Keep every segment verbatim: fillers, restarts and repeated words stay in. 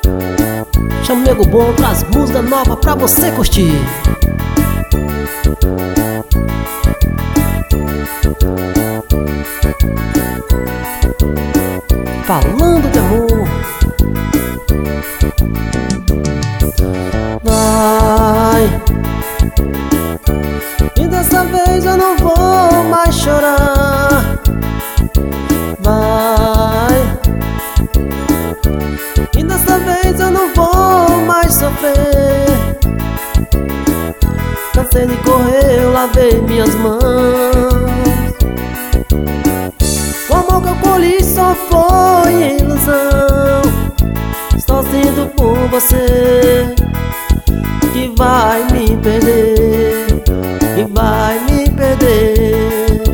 Chamego Bom traz música nova pra você curtir. Falando de amor. Vai, e dessa vez eu não vou mais chorar. Vai, e dessa vez eu não vou mais sofrer. Cansei de correr, eu lavei minhas mãos. O amor que eu colhi só foi ilusão. Só sinto por você que vai me perder, que vai me perder.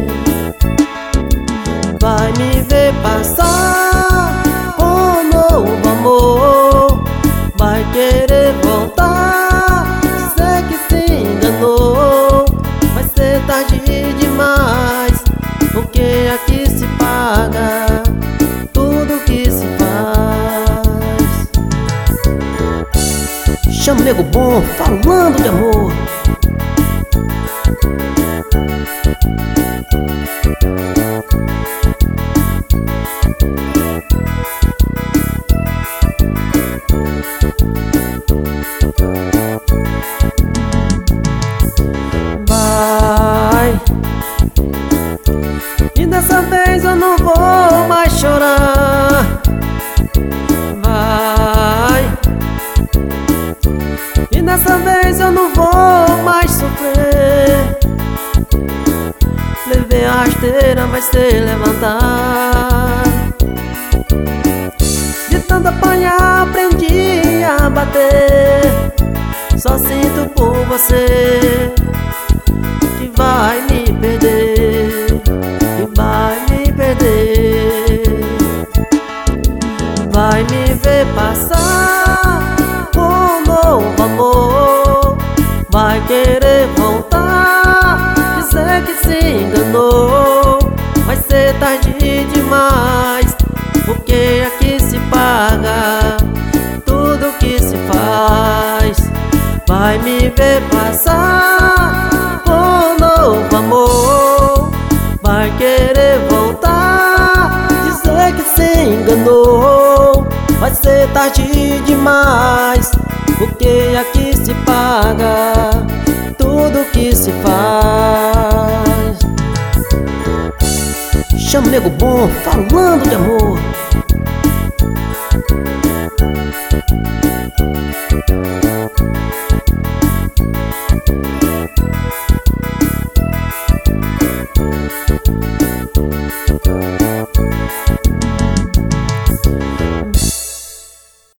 Vai me ver passar com um novo amor. Vai querer voltar, dizer que se enganou. Vai ser tarde demais, porque aqui se paga tudo que se faz. Chamego Bom, falando de amor. Vai, e dessa vez eu não vou mais chorar. Vai, e dessa vez eu não vou mais sofrer. Levei a rasteira, mas sei levantar. De tanto apanhar aprendi a bater. Só sinto por você que vai me perder, que vai me perder. Vai me ver passar com um novo amor. Vai querer voltar, dizer que se enganou. Vai ser tarde demais, porque aqui se paga tudo que se faz. Vai me ver passar com um novo amor. Vai querer voltar, dizer que se enganou. Vai ser tarde demais, porque aqui se paga tudo que se faz. Chamego Bom, falando de amor.